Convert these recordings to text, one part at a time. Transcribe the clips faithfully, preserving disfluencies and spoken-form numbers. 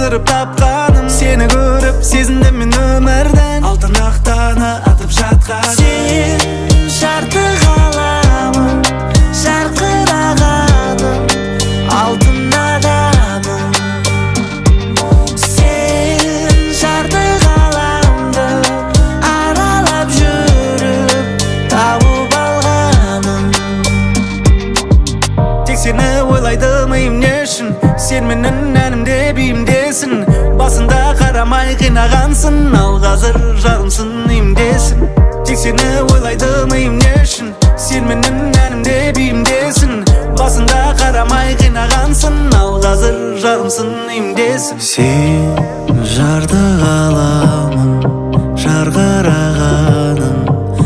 асырып тапқаным. Сені көріп сезіндім мен өмірден, алтын ақтаны атып жатқан. Сен жарты ғаламым, жарқырағаным, алтын адамым. Сен жарты ғаламды аралап жүріп тауып алғаным. Тек сені ойлайды миым не үшін, сен менің әнімде биімдесің. Басында қарамай қинағансың, ал қазір жарымсың имдесің. Тек сені ойлайды миым не үшін, сен менің әнімде биімдесің. Басында қарамай қинағансың, ал қазір жарымсың имдесің. Сен жарты ғаламым, жарқырағаным,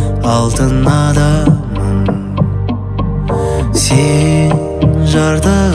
алтын адамым. Сен жарты